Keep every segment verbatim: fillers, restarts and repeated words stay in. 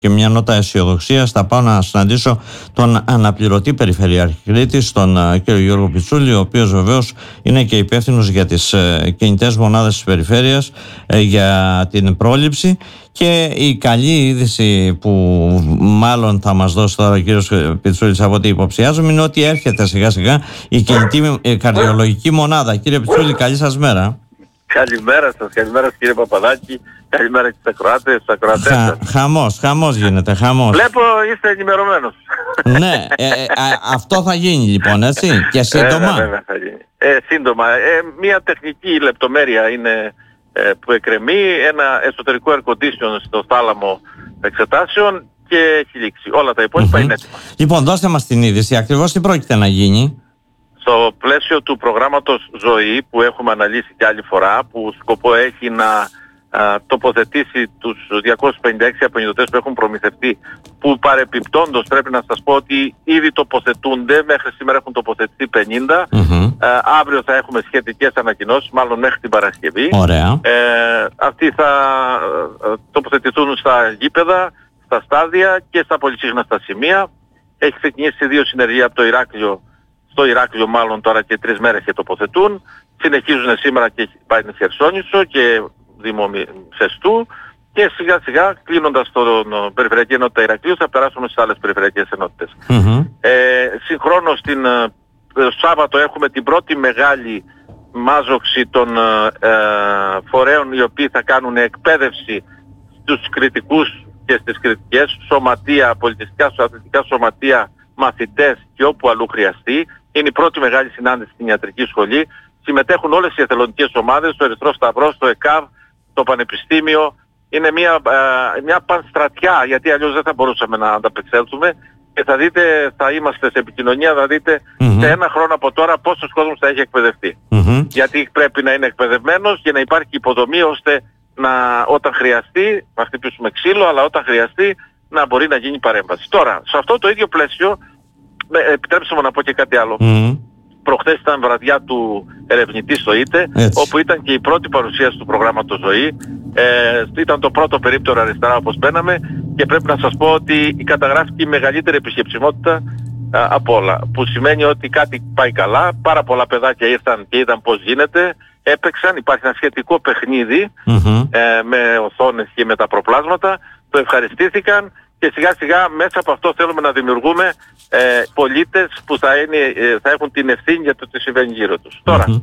και μια νότα αισιοδοξίας. Θα πάω να συναντήσω τον αναπληρωτή Περιφερειάρχη Κρήτης, τον uh, κύριο Γιώργο Πιτσούλη, ο οποίος βεβαίως είναι και υπεύθυνος για τις uh, κινητές μονάδες της περιφέρειας uh, για την πρόληψη. Και η καλή είδηση που μάλλον θα μας δώσει τώρα ο κύριος Πιτσούλης, από ό,τι υποψιάζομαι, είναι ότι έρχεται σιγά σιγά η κινητή η καρδιολογική μονάδα. Κύριε Πιτσούλη, καλή σας μέρα. Καλημέρα σας, καλημέρα σας κύριε Παπαδάκη, καλημέρα και στους ακροάτες, στους ακροατές σας. Χα, χαμός, χαμός γίνεται, χαμός. Βλέπω είστε ενημερωμένος. Ναι, ε, ε, α, αυτό θα γίνει λοιπόν, έτσι, και σύντομα. Βέβαια, βέβαια θα γίνει. Ε, σύντομα, ε, μια τεχνική λεπτομέρεια είναι ε, που εκκρεμεί, ένα εσωτερικό air condition στο θάλαμο εξετάσεων και έχει λήξει. Όλα τα υπόλοιπα mm-hmm. είναι έτοιμα. Λοιπόν, δώστε μας την είδηση, ακριβώς τι πρόκειται να γίνει. Στο πλαίσιο του προγράμματος Ζωή που έχουμε αναλύσει και άλλη φορά, που σκοπό έχει να α, τοποθετήσει τους διακόσιους πενήντα έξι απεινιδωτές που έχουν προμηθευτεί, που παρεπιπτόντως πρέπει να σας πω ότι ήδη τοποθετούνται, μέχρι σήμερα έχουν τοποθετηθεί πενήντα, mm-hmm. α, αύριο θα έχουμε σχετικές ανακοινώσεις, μάλλον μέχρι την Παρασκευή. Ωραία. Ε, αυτοί θα α, τοποθετηθούν στα γήπεδα, στα στάδια και στα πολυσύχναστα σημεία. Έχει ξεκινήσει δύο συνεργεία από το Ηράκλειο, στο Ηράκλειο μάλλον τώρα και τρεις μέρες και τοποθετούν. Συνεχίζουν σήμερα και πάει στην Χερσόνησο και Δήμο Σεστού και σιγά σιγά κλείνοντας τον Περιφερειακή Ενότητα Ηρακλείου θα περάσουμε στις άλλες περιφερειακές ενότητες. Mm-hmm. Ε, συγχρόνως την ε, Σάββατο έχουμε την πρώτη μεγάλη μάζοξη των ε, φορέων οι οποίοι θα κάνουν εκπαίδευση στους κριτικούς και στις κριτικές, σωματεία, πολιτιστικά, αθλητικά σωματεία, μαθητές και όπου αλλού χρειαστεί. Είναι η πρώτη μεγάλη συνάντηση στην ιατρική σχολή. Συμμετέχουν όλες οι εθελοντικές ομάδες, το Ερυθρό Σταυρός, το ΕΚΑΒ, το Πανεπιστήμιο. Είναι μια, ε, μια πανστρατιά, γιατί αλλιώς δεν θα μπορούσαμε να ανταπεξέλθουμε. Και θα δείτε, θα είμαστε σε επικοινωνία, θα δείτε mm-hmm. σε ένα χρόνο από τώρα πόσος κόσμος θα έχει εκπαιδευτεί. Mm-hmm. Γιατί πρέπει να είναι εκπαιδευμένος και να υπάρχει υποδομή ώστε να, όταν χρειαστεί, να χτυπήσουμε ξύλο, αλλά όταν χρειαστεί να μπορεί να γίνει παρέμβαση. Τώρα, σε αυτό το ίδιο πλαίσιο, επιτρέψτε μου να πω και κάτι άλλο. Mm. Προχθές ήταν βραδιά του ερευνητή στο ΙΤΕ, έτσι, όπου ήταν και η πρώτη παρουσίαση του προγράμματος Ζωή. Ε, ήταν το πρώτο περίπτωρο αριστερά όπως μπαίναμε και πρέπει να σας πω ότι καταγράφηκε η μεγαλύτερη επισκεψιμότητα α, από όλα. Που σημαίνει ότι κάτι πάει καλά, πάρα πολλά παιδάκια ήρθαν και είδαν πώς γίνεται, έπαιξαν, υπάρχει ένα σχετικό παιχνίδι mm-hmm. ε, με οθόνες και με τα προπλάσματα, το ευχαριστήθηκαν. Και σιγά σιγά μέσα από αυτό θέλουμε να δημιουργούμε ε, πολίτες που θα, είναι, ε, θα έχουν την ευθύνη για το τι συμβαίνει γύρω τους. Mm-hmm. Τώρα,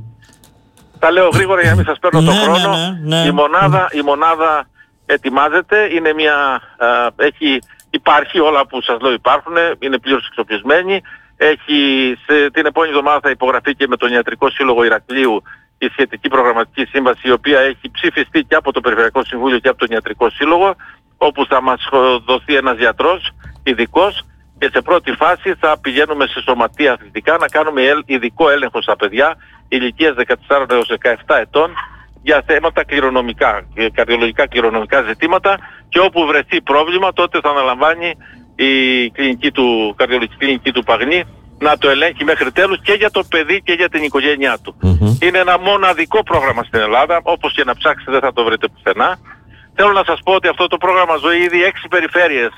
τα λέω γρήγορα για να μην σας παίρνω τον ναι, χρόνο. Ναι, ναι, ναι. Η, μονάδα, η μονάδα ετοιμάζεται, είναι μια, α, έχει, υπάρχει όλα που σας λέω υπάρχουν, είναι πλήρως εξοπλισμένη. Έχει, σε, την επόμενη εβδομάδα θα υπογραφεί και με τον Ιατρικό Σύλλογο Ηρακλείου η σχετική προγραμματική σύμβαση, η οποία έχει ψηφιστεί και από το Περιφερειακό Συμβούλιο και από τον Ιατρικό Σύλλογο, όπου θα μας δοθεί ένας γιατρός ειδικός και σε πρώτη φάση θα πηγαίνουμε σε σωματεία αθλητικά να κάνουμε ειδικό έλεγχο στα παιδιά ηλικίας δεκατέσσερα έως δεκαεπτά ετών για θέματα κληρονομικά, καρδιολογικά κληρονομικά ζητήματα, και όπου βρεθεί πρόβλημα τότε θα αναλαμβάνει η κλινική του, καρδιολογική κλινική του Παγνή να το ελέγχει μέχρι τέλους και για το παιδί και για την οικογένειά του. Mm-hmm. Είναι ένα μοναδικό πρόγραμμα στην Ελλάδα, όπως και να ψάξετε δεν θα το βρείτε πουθενά. Θέλω να σας πω ότι αυτό το πρόγραμμα Ζωή ήδη έξι περιφέρειες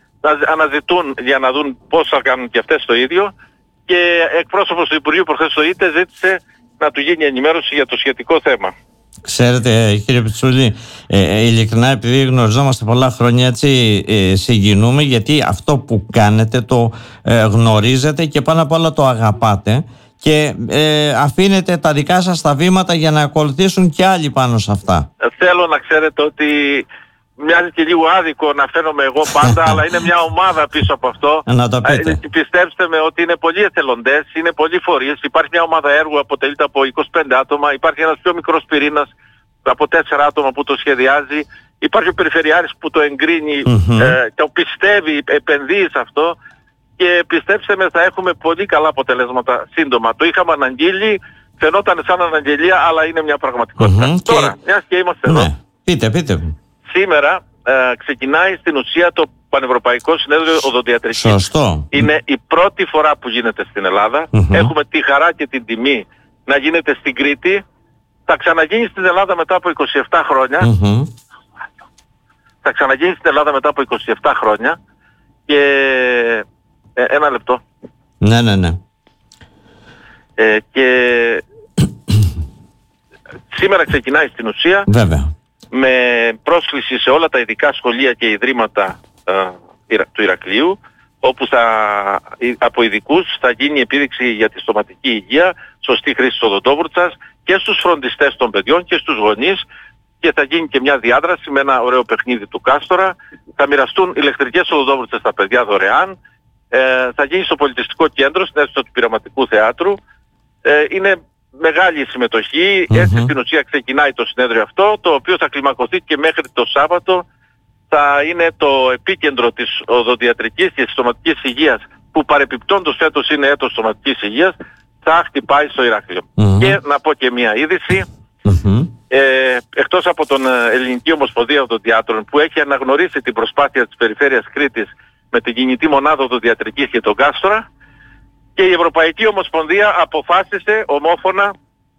αναζητούν για να δουν πώς θα κάνουν και αυτές το ίδιο, και εκπρόσωπος του Υπουργείου προχθές στο ΙΤΕ ζήτησε να του γίνει ενημέρωση για το σχετικό θέμα. Ξέρετε κύριε Πιτσούλη, ε, ειλικρινά επειδή γνωριζόμαστε πολλά χρόνια, έτσι ε, συγκινούμε, γιατί αυτό που κάνετε το ε, γνωρίζετε και πάνω απ' όλα το αγαπάτε και ε, αφήνετε τα δικά σας τα βήματα για να ακολουθήσουν και άλλοι πάνω σε αυτά. Θέλω να ξέρετε ότι μοιάζει και λίγο άδικο να φαίνομαι εγώ πάντα, αλλά είναι μια ομάδα πίσω από αυτό. Να το πείτε. Ε, πιστέψτε με ότι είναι πολλοί εθελοντές, είναι πολλοί φορείς, υπάρχει μια ομάδα έργου, αποτελείται από είκοσι πέντε άτομα, υπάρχει ένας πιο μικρός πυρήνας από τέσσερα άτομα που το σχεδιάζει, υπάρχει ο Περιφερειάρχης που το εγκρίνει, mm-hmm. ε, το πιστεύει, επενδύει σε αυτό, και πιστέψτε με θα έχουμε πολύ καλά αποτελέσματα σύντομα. Το είχαμε αναγγείλει, φαινόταν σαν αναγγελία, αλλά είναι μια πραγματικότητα. Mm-hmm. Τώρα, και... μιας και είμαστε ναι. εδώ. Πείτε, πείτε. Σήμερα ε, ξεκινάει στην ουσία το Πανευρωπαϊκό Συνέδριο Οδοντιατρικής. Σωστό. Είναι η πρώτη φορά που γίνεται στην Ελλάδα. Mm-hmm. Έχουμε τη χαρά και την τιμή να γίνεται στην Κρήτη. Θα ξαναγίνει στην Ελλάδα μετά από είκοσι επτά χρόνια. Mm-hmm. θα ξαναγίνει στην Ελλάδα μετά από είκοσι επτά χρόνια και ε, ένα λεπτό. Ναι, ναι, ναι. Ε, και σήμερα ξεκινάει στην ουσία Βέβαια. με πρόσκληση σε όλα τα ειδικά σχολεία και ιδρύματα ε, του Ηρακλείου, όπου θα, από ειδικούς θα γίνει επίδειξη για τη στοματική υγεία, σωστή χρήση της οδοντόβουρτσας και στους φροντιστές των παιδιών και στους γονείς, και θα γίνει και μια διάδραση με ένα ωραίο παιχνίδι του Κάστορα. Θα μοιραστούν ηλεκτρικές οδοντόβουρτσες στα παιδιά δωρεάν. Ε, θα γίνει στο πολιτιστικό κέντρο, στην αίθουσα του Πειραματικού Θεάτρου. Ε, είναι μεγάλη συμμετοχή. Mm-hmm. Έτσι στην ουσία ξεκινάει το συνέδριο αυτό, το οποίο θα κλιμακωθεί και μέχρι το Σάββατο. Θα είναι το επίκεντρο της οδοντιατρικής και της στοματικής υγείας, που παρεπιπτόντως φέτος είναι έτος στοματικής υγείας, θα χτυπάει στο Ηράκλειο. Mm-hmm. Και να πω και μια είδηση. Mm-hmm. Ε, εκτός από τον Ελληνική Ομοσπονδία Οδοντιάτρων, που έχει αναγνωρίσει την προσπάθεια της Περιφέρειας Κρήτης με την κινητή μονάδα οδοντιατρικής και τον Κάστορα, και η Ευρωπαϊκή Ομοσπονδία αποφάσισε ομόφωνα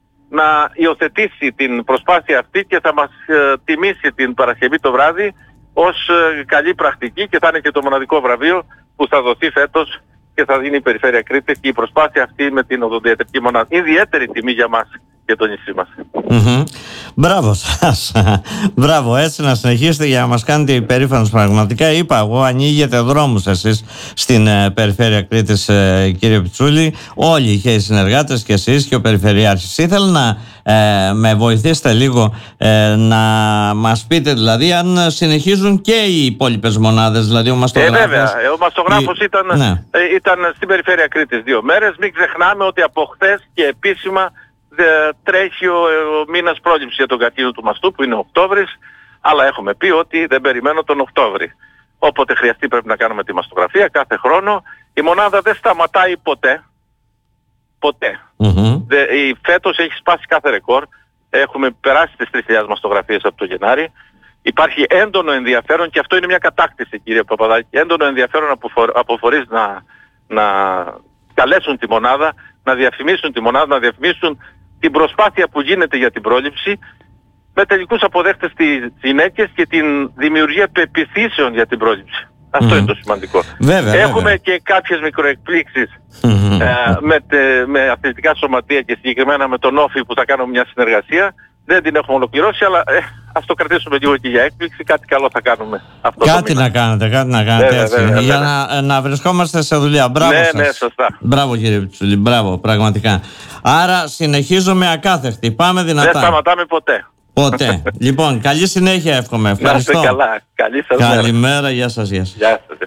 να υιοθετήσει την προσπάθεια αυτή και θα μας ε, τιμήσει την Παρασκευή το βράδυ ως ε, καλή πρακτική, και θα είναι και το μοναδικό βραβείο που θα δοθεί φέτος και θα δίνει η Περιφέρεια Κρήτης, και η προσπάθεια αυτή με την οδοντιατρική μονάδα. Ιδιαίτερη τιμή για μας και το νησί μας. Mm-hmm. Μπράβο σας. Μπράβο, έτσι να συνεχίσετε για να μας κάνετε υπερήφανος πραγματικά. Είπα εγώ, ανοίγετε δρόμους εσείς στην ε, Περιφέρεια Κρήτης, ε, κύριε Πιτσούλη. Όλοι και οι συνεργάτες και εσείς και ο Περιφερειάρχης. Ήθελα να ε, με βοηθήσετε λίγο ε, να μας πείτε δηλαδή αν συνεχίζουν και οι υπόλοιπες μονάδες, δηλαδή ο μαστογράφος. Ε, βέβαια, ο μαστογράφος η... ήταν, ναι. ε, ήταν στην Περιφέρεια Κρήτης δύο μέρες. Μην ξεχνάμε ότι από χθες και επίσημα τρέχει ο, ο μήνας πρόληψη για τον καρκίνο του μαστού, που είναι ο Οκτώβρης, αλλά έχουμε πει ότι δεν περιμένω τον Οκτώβρη. Όποτε χρειαστεί πρέπει να κάνουμε τη μαστογραφία κάθε χρόνο. Η μονάδα δεν σταματάει ποτέ. Ποτέ. Mm-hmm. Δε, η, φέτος έχει σπάσει κάθε ρεκόρ. Έχουμε περάσει τις τρεις χιλιάδες μαστογραφίες από το Γενάρη. Υπάρχει έντονο ενδιαφέρον, και αυτό είναι μια κατάκτηση, κύριε Παπαδάκη. Έντονο ενδιαφέρον από, φορ, από φορείς να, να καλέσουν τη μονάδα, να διαφημίσουν τη μονάδα, να διαφημίσουν την προσπάθεια που γίνεται για την πρόληψη, με τελικούς αποδέχτες τις γυναίκες και την δημιουργία πεποιθήσεων για την πρόληψη. Αυτό mm-hmm. είναι το σημαντικό. Βέβαια, Έχουμε βέβαια. και κάποιες μικροεκπλήξεις mm-hmm. ε, με, τε, με αθλητικά σωματεία, και συγκεκριμένα με τον Όφη που θα κάνουμε μια συνεργασία. Δεν την έχουμε ολοκληρώσει, αλλά ε, ας το κρατήσουμε λίγο και για έκπληξη. Κάτι καλό θα κάνουμε. Αυτό κάτι να κάνετε, κάτι να κάνετε βέβαια, έτσι, βέβαια, για βέβαια. Να, να βρισκόμαστε σε δουλειά. Μπράβο ναι, σας. Ναι, σωστά. Μπράβο κύριε Πιτσούλη, μπράβο, πραγματικά. Άρα συνεχίζουμε ακάθεκτη. Πάμε δυνατά. Δεν σταματάμε ποτέ. Ποτέ. Λοιπόν, καλή συνέχεια εύχομαι. Ευχαριστώ. Να είστε καλά. Καλή σας μέρα. Καλημέρα, γεια σας, γεια σας. Γεια σας.